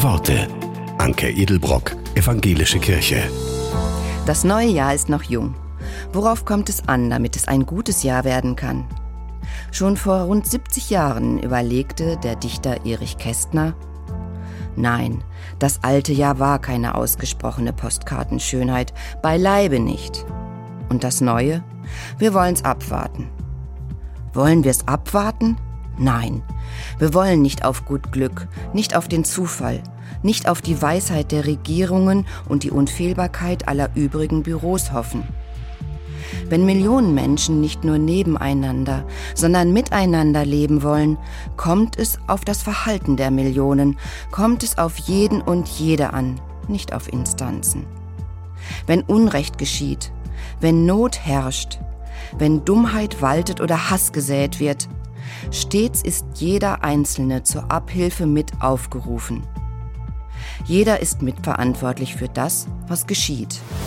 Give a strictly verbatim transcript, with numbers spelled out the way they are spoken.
Worte. Anke Edelbrock, Evangelische Kirche. Das neue Jahr ist noch jung. Worauf kommt es an, damit es ein gutes Jahr werden kann? Schon vor rund siebzig Jahren überlegte der Dichter Erich Kästner: Nein, das alte Jahr war keine ausgesprochene Postkartenschönheit, beileibe nicht. Und das Neue? Wir wollen's abwarten. Wollen wir's abwarten? Nein, wir wollen nicht auf gut Glück, nicht auf den Zufall, nicht auf die Weisheit der Regierungen und die Unfehlbarkeit aller übrigen Büros hoffen. Wenn Millionen Menschen nicht nur nebeneinander, sondern miteinander leben wollen, kommt es auf das Verhalten der Millionen, kommt es auf jeden und jede an, nicht auf Instanzen. Wenn Unrecht geschieht, wenn Not herrscht, wenn Dummheit waltet oder Hass gesät wird, stets ist jeder Einzelne zur Abhilfe mit aufgerufen. Jeder ist mitverantwortlich für das, was geschieht.